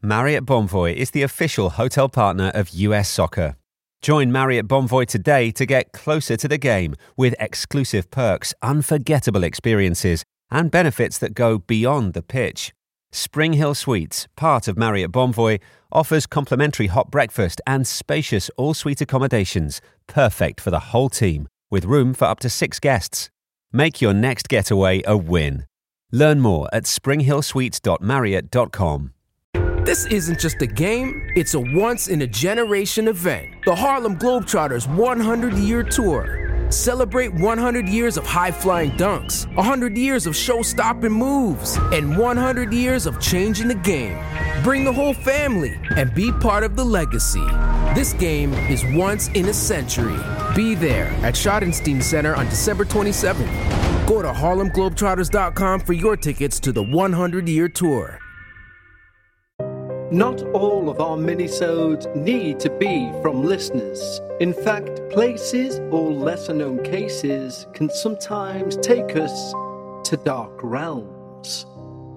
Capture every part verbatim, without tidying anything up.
Marriott Bonvoy is the official hotel partner of U S Soccer. Join Marriott Bonvoy today to get closer to the game with exclusive perks, unforgettable experiences, and benefits that go beyond the pitch. Spring Hill Suites, part of Marriott Bonvoy, offers complimentary hot breakfast and spacious all-suite accommodations, perfect for the whole team, with room for up to six guests. Make your next getaway a win. Learn more at spring hill suites dot marriott dot com. This isn't just a game, it's a once-in-a-generation event. The Harlem Globetrotters one hundred year Tour. Celebrate one hundred years of high-flying dunks, one hundred years of show-stopping moves, and one hundred years of changing the game. Bring the whole family and be part of the legacy. This game is once in a century. Be there at Schottenstein Center on December twenty-seventh. Go to harlem globetrotters dot com for your tickets to the one hundred year Tour. Not all of our minisodes need to be from listeners. In fact, places or lesser-known cases can sometimes take us to dark realms.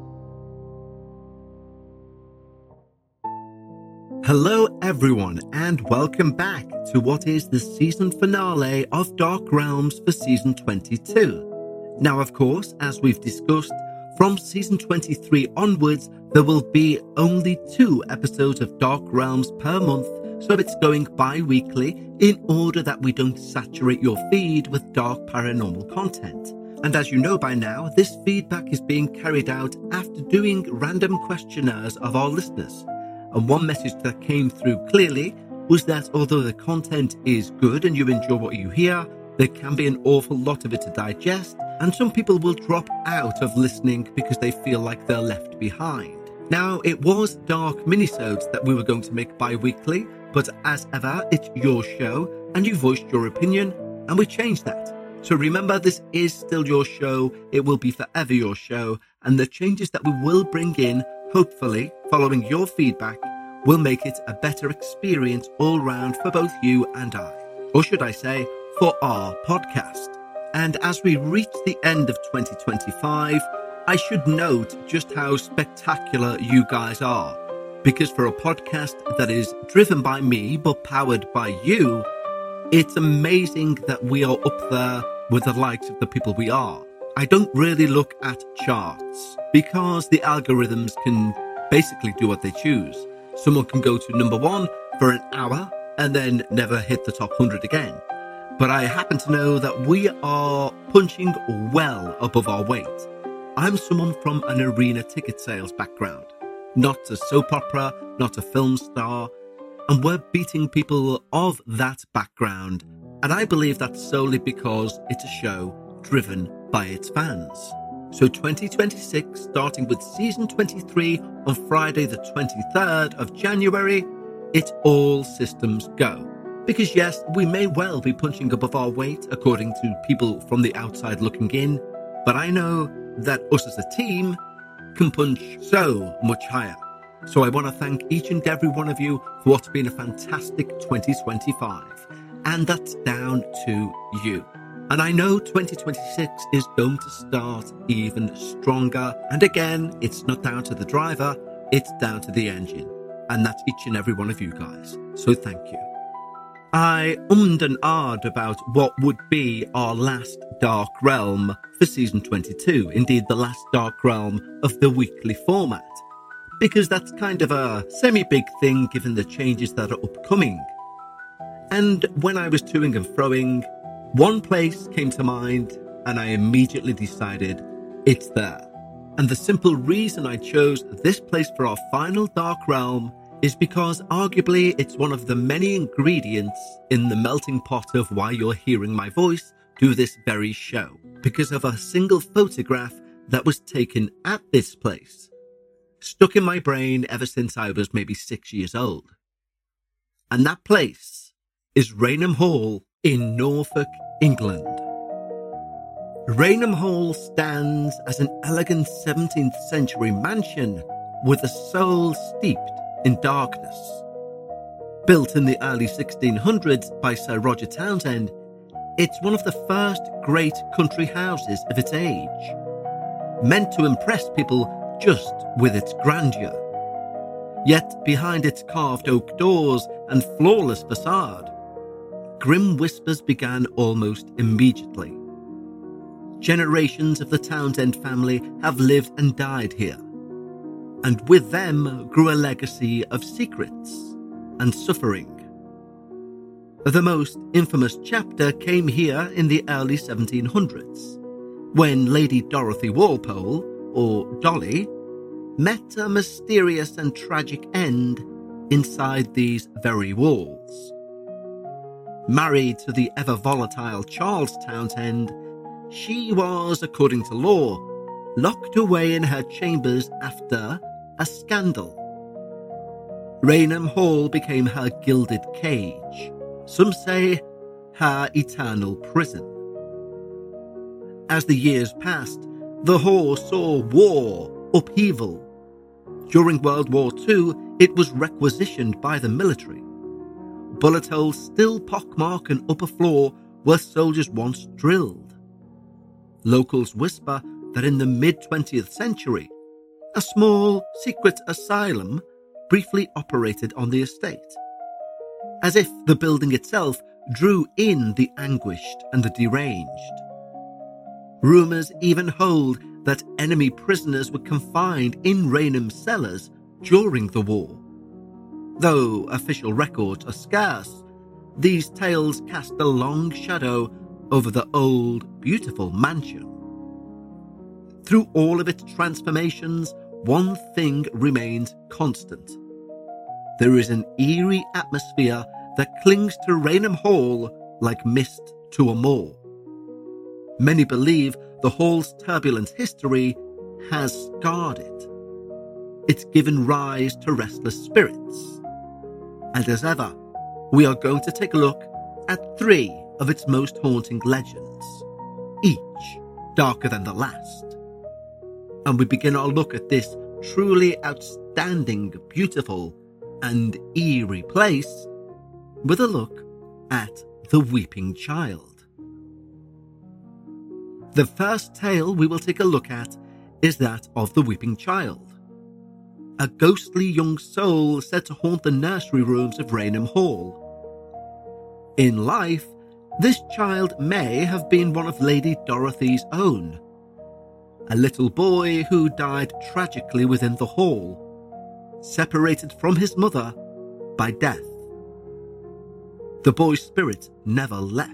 Hello everyone, and welcome back to what is the season finale of Dark Realms for Season twenty-two. Now, of course, as we've discussed, from Season twenty-three onwards, there will be only two episodes of Dark Realms per month, so it's going bi-weekly in order that we don't saturate your feed with dark paranormal content. And as you know by now, this feedback is being carried out after doing random questionnaires of our listeners. And one message that came through clearly was that although the content is good and you enjoy what you hear, there can be an awful lot of it to digest, and some people will drop out of listening because they feel like they're left behind. Now, it was dark minisodes that we were going to make bi-weekly, but as ever, it's your show, and you voiced your opinion, and we changed that. So remember, this is still your show, it will be forever your show, and the changes that we will bring in, hopefully, following your feedback, will make it a better experience all round for both you and I. Or should I say, for our podcast. And as we reach the end of twenty twenty-five, I should note just how spectacular you guys are. Because for a podcast that is driven by me but powered by you, it's amazing that we are up there with the likes of the people we are. I don't really look at charts because the algorithms can basically do what they choose. Someone can go to number one for an hour and then never hit the top one hundred again. But I happen to know that we are punching well above our weight. I'm someone from an arena ticket sales background, not a soap opera, not a film star, and we're beating people of that background. And I believe that's solely because it's a show driven by its fans. So twenty twenty-six, starting with season twenty-three on Friday the twenty-third of January, it's all systems go. Because yes, we may well be punching above our weight according to people from the outside looking in, but I know that us as a team can punch so much higher. So I want to thank each and every one of you for what's been a fantastic twenty twenty-five. And that's down to you. And I know twenty twenty-six is going to start even stronger. And again, it's not down to the driver, it's down to the engine. And that's each and every one of you guys. So thank you. I ummed and ahed about what would be our last Dark Realm for Season twenty-two, indeed the last Dark Realm of the weekly format, because that's kind of a semi-big thing given the changes that are upcoming. And when I was toing and froing, one place came to mind and I immediately decided it's there. And the simple reason I chose this place for our final Dark Realm is because arguably it's one of the many ingredients in the melting pot of why you're hearing my voice do this very show, because of a single photograph that was taken at this place, stuck in my brain ever since I was maybe six years old. And that place is Rainham Hall in Norfolk, England. Rainham Hall stands as an elegant seventeenth century mansion with a soul steeped in darkness. Built in the early sixteen hundreds by Sir Roger Townsend, it's one of the first great country houses of its age, meant to impress people just with its grandeur. Yet behind its carved oak doors and flawless facade, grim whispers began almost immediately. Generations of the Townsend family have lived and died here, and with them grew a legacy of secrets and suffering. The most infamous chapter came here in the early seventeen hundreds, when Lady Dorothy Walpole, or Dolly, met a mysterious and tragic end inside these very walls. Married to the ever-volatile Charles Townshend, she was, according to law, locked away in her chambers after a scandal. Raynham Hall became her gilded cage, some say her eternal prison. As the years passed, the hall saw war, upheaval. During World War Two, it was requisitioned by the military. Bullet holes still pockmark an upper floor where soldiers once drilled. Locals whisper that in the mid-twentieth century, a small, secret asylum briefly operated on the estate, as if the building itself drew in the anguished and the deranged. Rumours even hold that enemy prisoners were confined in Raynham's cellars during the war. Though official records are scarce, these tales cast a long shadow over the old, beautiful mansion. Through all of its transformations, one thing remains constant. There is an eerie atmosphere that clings to Raynham Hall like mist to a moor. Many believe the hall's turbulent history has scarred it. It's given rise to restless spirits. And as ever, we are going to take a look at three of its most haunting legends, each darker than the last. And we begin our look at this truly outstanding, beautiful, and eerie place with a look at the Weeping Child. The first tale we will take a look at is that of the Weeping Child, a ghostly young soul said to haunt the nursery rooms of Raynham Hall. In life, this child may have been one of Lady Dorothy's own, a little boy who died tragically within the hall, separated from his mother by death. The boy's spirit never left.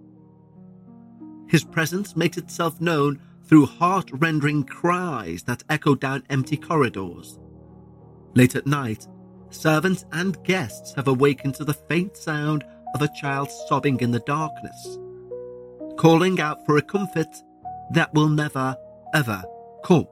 His presence makes itself known through heart-rending cries that echo down empty corridors. Late at night, servants and guests have awakened to the faint sound of a child sobbing in the darkness, calling out for a comfort that will never, ever come.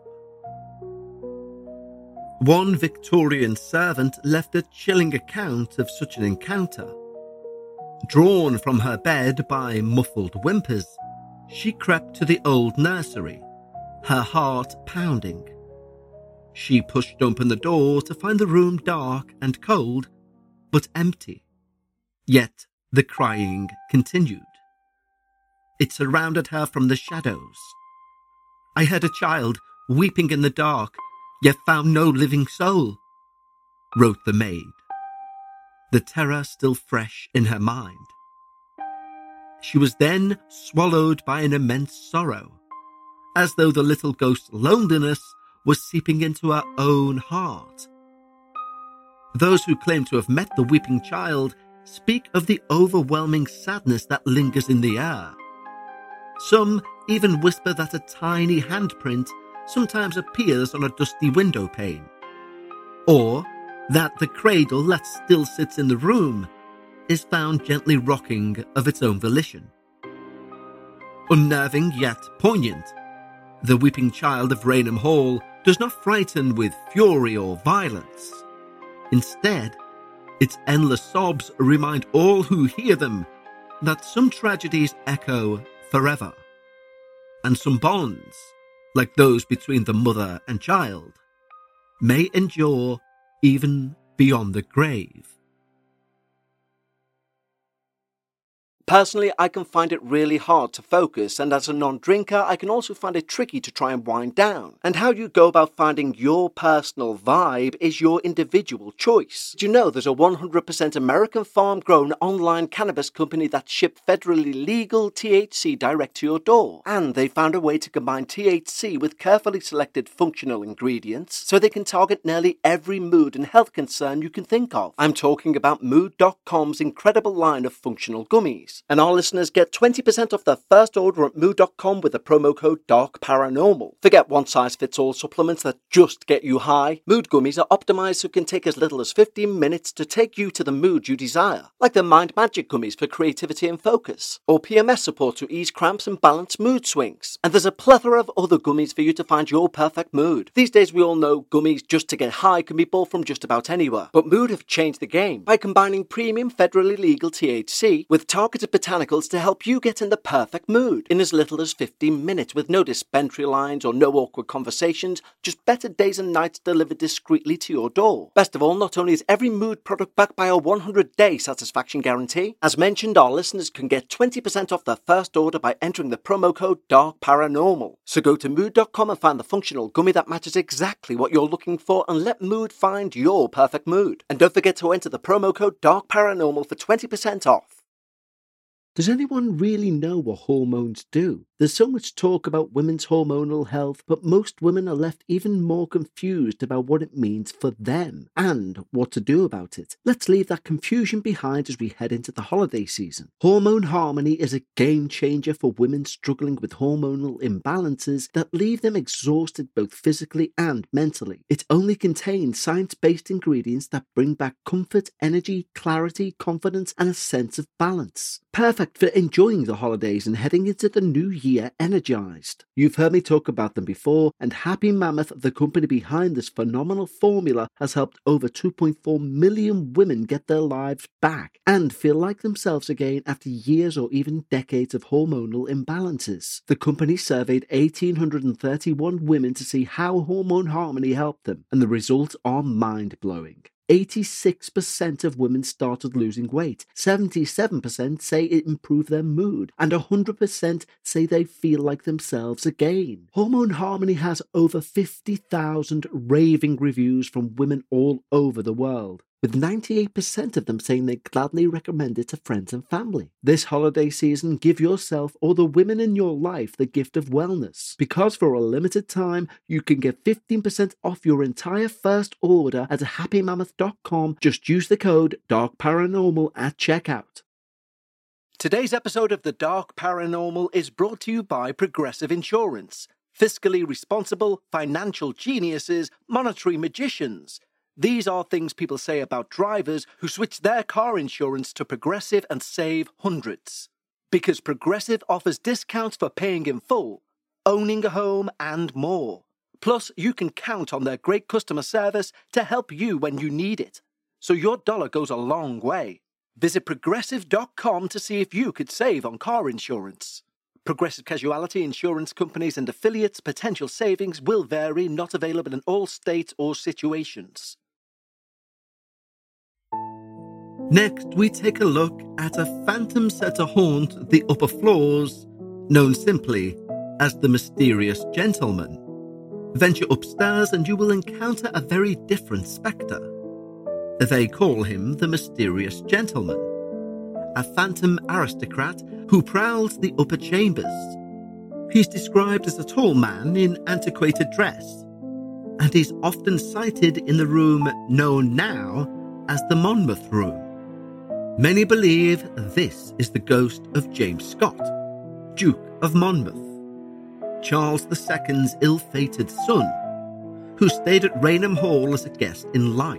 One Victorian servant left a chilling account of such an encounter. Drawn from her bed by muffled whimpers, she crept to the old nursery, her heart pounding. She pushed open the door to find the room dark and cold, but empty. Yet the crying continued. It surrounded her from the shadows. "I heard a child weeping in the dark, yet found no living soul," wrote the maid, the terror still fresh in her mind. She was then swallowed by an immense sorrow, as though the little ghost's loneliness was seeping into her own heart. Those who claim to have met the Weeping Child speak of the overwhelming sadness that lingers in the air. Some even whisper that a tiny handprint sometimes appears on a dusty window pane, or that the cradle that still sits in the room is found gently rocking of its own volition. Unnerving yet poignant, the Weeping Child of Raynham Hall does not frighten with fury or violence. Instead, its endless sobs remind all who hear them that some tragedies echo forever, and some bonds, like those between the mother and child, may endure even beyond the grave. Personally, I can find it really hard to focus, and as a non-drinker, I can also find it tricky to try and wind down. And how you go about finding your personal vibe is your individual choice. Do you know there's a one hundred percent American farm-grown online cannabis company that ships federally legal T H C direct to your door? And they found a way to combine T H C with carefully selected functional ingredients so they can target nearly every mood and health concern you can think of. I'm talking about Mood dot com's incredible line of functional gummies. And our listeners get twenty percent off their first order at Mood dot com with the promo code Dark Paranormal. Forget one-size-fits-all supplements that just get you high. Mood gummies are optimized so it can take as little as fifteen minutes to take you to the mood you desire. Like the Mind Magic gummies for creativity and focus. Or P M S support to ease cramps and balance mood swings. And there's a plethora of other gummies for you to find your perfect mood. These days we all know gummies just to get high can be bought from just about anywhere. But Mood have changed the game by combining premium federally legal T H C with targeted botanicals to help you get in the perfect mood in as little as fifteen minutes with no dispensary lines or no awkward conversations, just better days and nights delivered discreetly to your door. Best of all, not only is every mood product backed by a one hundred day satisfaction guarantee, as mentioned, our listeners can get twenty percent off their first order by entering the promo code Dark Paranormal. So go to Mood dot com and find the functional gummy that matches exactly what you're looking for and let Mood find your perfect mood. And don't forget to enter the promo code Dark Paranormal for twenty percent off. Does anyone really know what hormones do? There's so much talk about women's hormonal health, but most women are left even more confused about what it means for them and what to do about it. Let's leave that confusion behind as we head into the holiday season. Hormone Harmony is a game changer for women struggling with hormonal imbalances that leave them exhausted both physically and mentally. It only contains science-based ingredients that bring back comfort, energy, clarity, confidence, and a sense of balance. Perfect for enjoying the holidays and heading into the new year energized. You've heard me talk about them before, and Happy Mammoth, the company behind this phenomenal formula, has helped over two point four million women get their lives back and feel like themselves again after years or even decades of hormonal imbalances. The company surveyed one thousand eight hundred thirty-one women to see how Hormone Harmony helped them, and the results are mind-blowing. eighty-six percent of women started losing weight, seventy-seven percent say it improved their mood, and one hundred percent say they feel like themselves again. Hormone Harmony has over fifty thousand raving reviews from women all over the world, with ninety-eight percent of them saying they gladly recommend it to friends and family. This holiday season, give yourself or the women in your life the gift of wellness, because for a limited time, you can get fifteen percent off your entire first order at happy mammoth dot com. Just use the code Dark Paranormal at checkout. Today's episode of The Dark Paranormal is brought to you by Progressive Insurance. Fiscally responsible, financial geniuses, monetary magicians. These are things people say about drivers who switch their car insurance to Progressive and save hundreds. Because Progressive offers discounts for paying in full, owning a home, and more. Plus, you can count on their great customer service to help you when you need it. So your dollar goes a long way. Visit progressive dot com to see if you could save on car insurance. Progressive Casualty Insurance Companies and affiliates' potential savings will vary, not available in all states or situations. Next, we take a look at a phantom set to haunt the upper floors, known simply as the Mysterious Gentleman. Venture upstairs and you will encounter a very different spectre. They call him the Mysterious Gentleman, a phantom aristocrat who prowls the upper chambers. He's described as a tall man in antiquated dress, and he's often sighted in the room known now as the Monmouth Room. Many believe this is the ghost of James Scott, Duke of Monmouth, Charles the Second's ill-fated son, who stayed at Raynham Hall as a guest in life.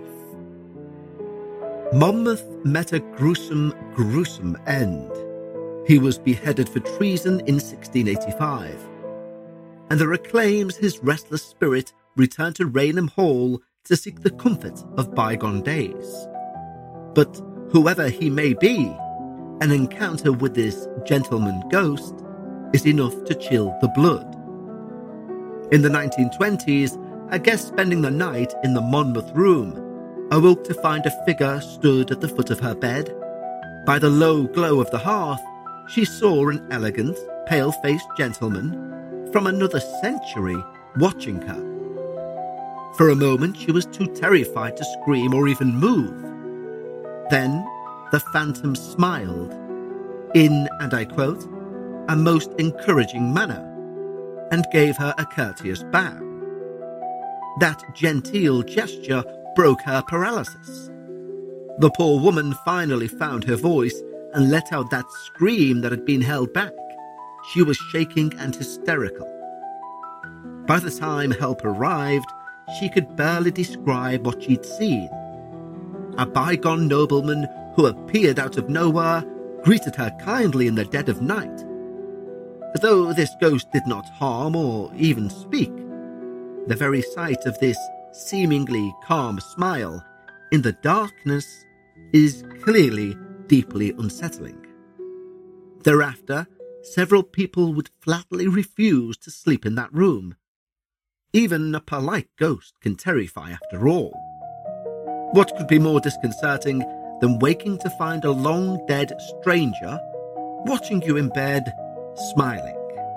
Monmouth met a gruesome, gruesome end. He was beheaded for treason in sixteen eighty-five, and there are claims his restless spirit returned to Raynham Hall to seek the comfort of bygone days. But whoever he may be, an encounter with this gentleman ghost is enough to chill the blood. In the nineteen twenties, a guest spending the night in the Monmouth Room awoke to find a figure stood at the foot of her bed. By the low glow of the hearth, she saw an elegant, pale-faced gentleman from another century watching her. For a moment, she was too terrified to scream or even move. Then the phantom smiled in, and I quote, a most encouraging manner, and gave her a courteous bow. That genteel gesture broke her paralysis. The poor woman finally found her voice and let out that scream that had been held back. She was shaking and hysterical. By the time help arrived, she could barely describe what she'd seen. A bygone nobleman who appeared out of nowhere greeted her kindly in the dead of night. Though this ghost did not harm or even speak, the very sight of this seemingly calm smile in the darkness is clearly deeply unsettling. Thereafter, several people would flatly refuse to sleep in that room. Even a polite ghost can terrify after all. What could be more disconcerting than waking to find a long-dead stranger watching you in bed, smiling?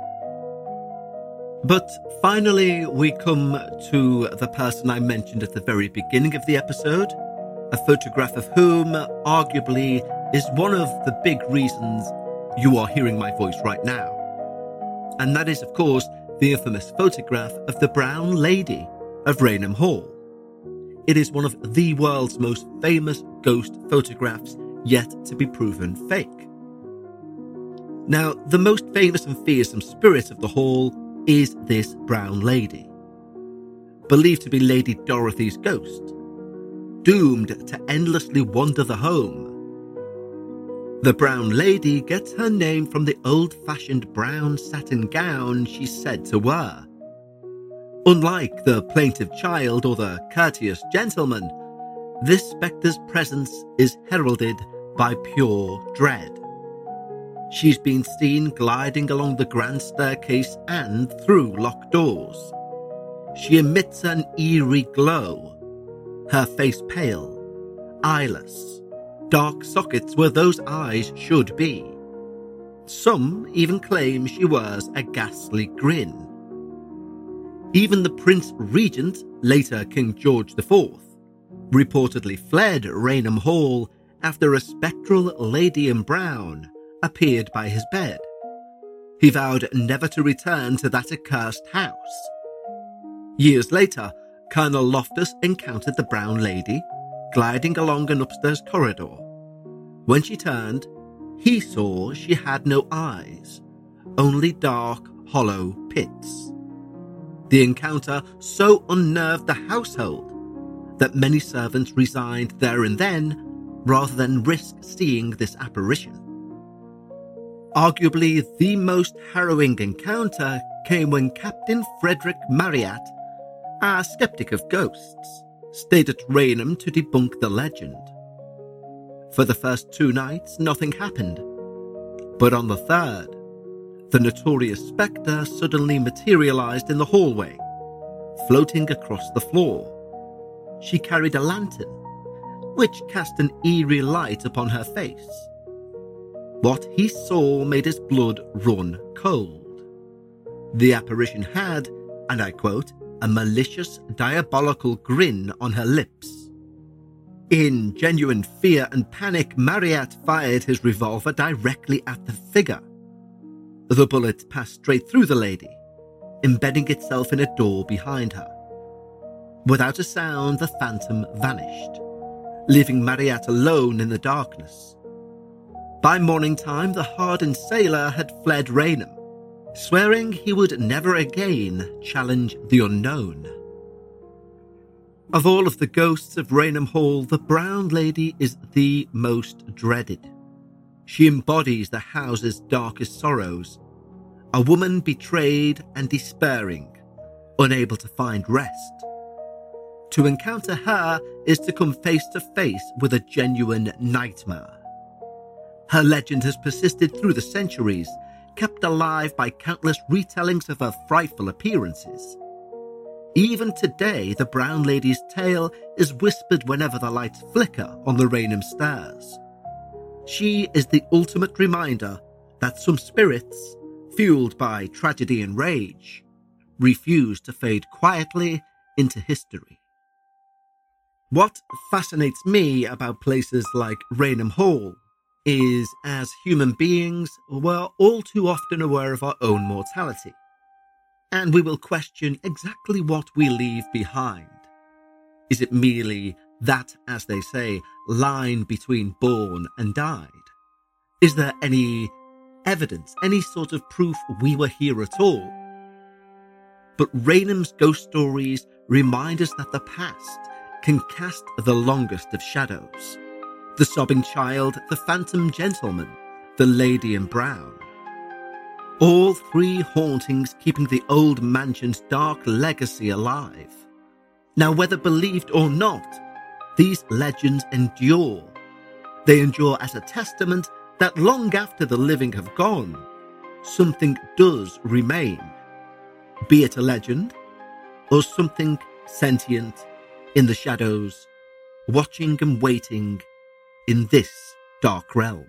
But finally, we come to the person I mentioned at the very beginning of the episode, a photograph of whom arguably is one of the big reasons you are hearing my voice right now. And that is, of course, the infamous photograph of the Brown Lady of Raynham Hall. It is one of the world's most famous ghost photographs yet to be proven fake. Now, the most famous and fearsome spirit of the hall is this Brown Lady, believed to be Lady Dorothy's ghost, doomed to endlessly wander the home. The Brown Lady gets her name from the old-fashioned brown satin gown she's said to wear. Unlike the plaintive child or the courteous gentleman, this spectre's presence is heralded by pure dread. She's been seen gliding along the grand staircase and through locked doors. She emits an eerie glow, her face pale, eyeless, dark sockets where those eyes should be. Some even claim she wears a ghastly grin. Even the Prince Regent, later King George the Fourth, reportedly fled Raynham Hall after a spectral lady in brown appeared by his bed. He vowed never to return to that accursed house. Years later, Colonel Loftus encountered the Brown Lady gliding along an upstairs corridor. When she turned, he saw she had no eyes, only dark, hollow pits. The encounter so unnerved the household that many servants resigned there and then rather than risk seeing this apparition. Arguably, the most harrowing encounter came when Captain Frederick Marryat, a skeptic of ghosts, stayed at Raynham to debunk the legend. For the first two nights, nothing happened. But on the third, the notorious spectre suddenly materialized in the hallway, floating across the floor. She carried a lantern, which cast an eerie light upon her face. What he saw made his blood run cold. The apparition had, and I quote, a malicious, diabolical grin on her lips. In genuine fear and panic, Marryat fired his revolver directly at the figure. The bullet passed straight through the lady, embedding itself in a door behind her. Without a sound, the phantom vanished, leaving Marryat alone in the darkness. By morning time, the hardened sailor had fled Raynham, swearing he would never again challenge the unknown. Of all of the ghosts of Raynham Hall, the Brown Lady is the most dreaded. She embodies the house's darkest sorrows, a woman betrayed and despairing, unable to find rest. To encounter her is to come face to face with a genuine nightmare. Her legend has persisted through the centuries, kept alive by countless retellings of her frightful appearances. Even today, the Brown Lady's tale is whispered whenever the lights flicker on the Raynham stairs. She is the ultimate reminder that some spirits, fueled by tragedy and rage, refuse to fade quietly into history. What fascinates me about places like Raynham Hall is, as human beings, we're all too often aware of our own mortality, and we will question exactly what we leave behind. Is it merely that, as they say, line between born and died? Is there any evidence, any sort of proof we were here at all? But Raynham's ghost stories remind us that the past can cast the longest of shadows. The sobbing child, the phantom gentleman, the lady in brown. All three hauntings keeping the old mansion's dark legacy alive. Now, whether believed or not, these legends endure. They endure as a testament that long after the living have gone, something does remain. Be it a legend, or something sentient in the shadows, watching and waiting in this dark realm.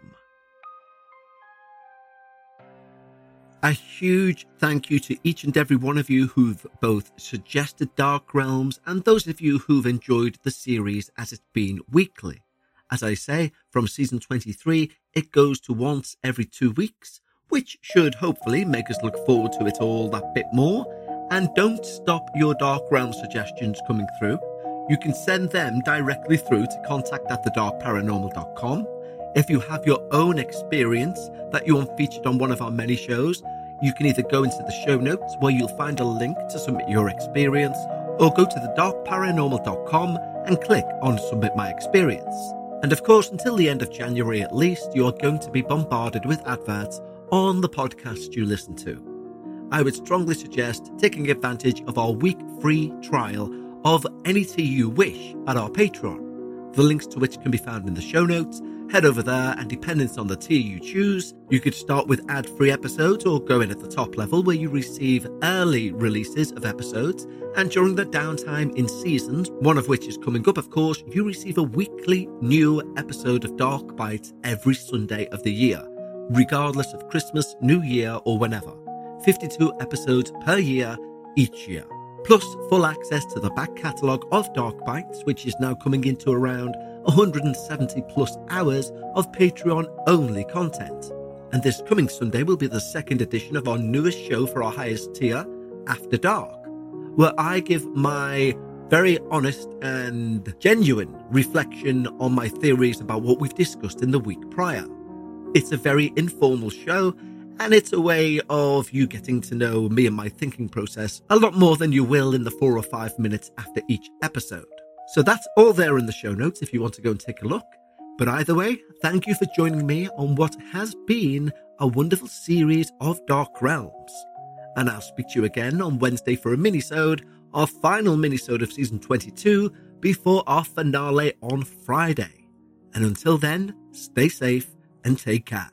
A huge thank you to each and every one of you who've both suggested Dark Realms and those of you who've enjoyed the series as it's been weekly. As I say, from season twenty-three, it goes to once every two weeks, which should hopefully make us look forward to it all that bit more. And don't stop your Dark Realm suggestions coming through. You can send them directly through to contact at the dark paranormal dot com. If you have your own experience that you want featured on one of our many shows, you can either go into the show notes where you'll find a link to submit your experience, or go to the dark paranormal dot com and click on Submit My Experience. And of course, until the end of January at least, you are going to be bombarded with adverts on the podcast you listen to. I would strongly suggest taking advantage of our week free trial of any tier you wish at our Patreon, the links to which can be found in the show notes. Head over there, and depending on the tier you choose, you could start with ad-free episodes or go in at the top level where you receive early releases of episodes, and during the downtime in seasons, one of which is coming up of course, you receive a weekly new episode of Dark Bites every Sunday of the year, regardless of Christmas, New Year or whenever. fifty-two episodes per year each year, plus full access to the back catalogue of Dark Bites, which is now coming into around one hundred seventy plus hours of Patreon-only content. And this coming Sunday will be the second edition of our newest show for our highest tier, After Dark, where I give my very honest and genuine reflection on my theories about what we've discussed in the week prior. It's a very informal show, and it's a way of you getting to know me and my thinking process a lot more than you will in the four or five minutes after each episode. So that's all there in the show notes if you want to go and take a look. But either way, thank you for joining me on what has been a wonderful series of Dark Realms. And I'll speak to you again on Wednesday for a mini-sode, our final mini-sode of season twenty-two, before our finale on Friday. And until then, stay safe and take care.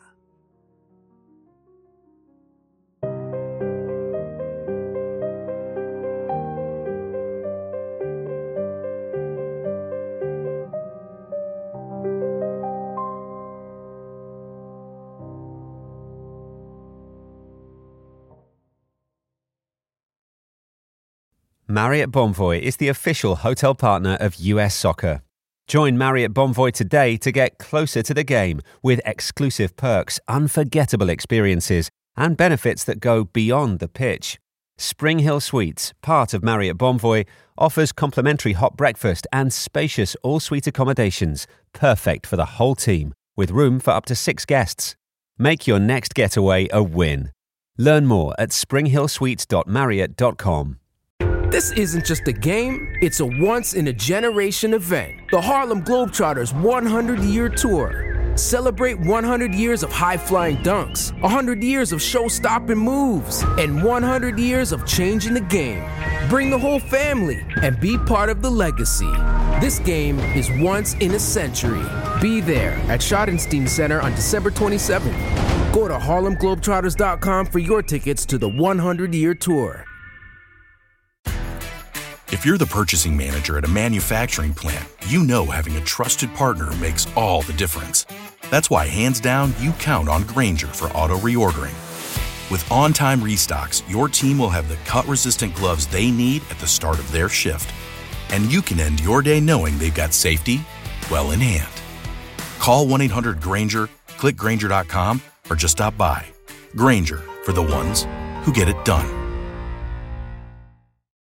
Marriott Bonvoy is the official hotel partner of U S Soccer. Join Marriott Bonvoy today to get closer to the game with exclusive perks, unforgettable experiences, and benefits that go beyond the pitch. Spring Hill Suites, part of Marriott Bonvoy, offers complimentary hot breakfast and spacious all-suite accommodations, perfect for the whole team, with room for up to six guests. Make your next getaway a win. Learn more at spring hill suites dot marriott dot com. This isn't just a game, it's a once-in-a-generation event. The Harlem Globetrotters one hundred year Tour. Celebrate one hundred years of high-flying dunks, one hundred years of show-stopping moves, and one hundred years of changing the game. Bring the whole family and be part of the legacy. This game is once in a century. Be there at Schottenstein Center on December twenty-seventh. Go to harlem globetrotters dot com for your tickets to the one hundred year Tour. If you're the purchasing manager at a manufacturing plant, you know having a trusted partner makes all the difference. That's why, hands down, you count on Grainger for auto reordering. With on-time restocks, your team will have the cut-resistant gloves they need at the start of their shift. And you can end your day knowing they've got safety well in hand. Call one eight hundred Grainger, click Grainger dot com, or just stop by. Grainger, for the ones who get it done.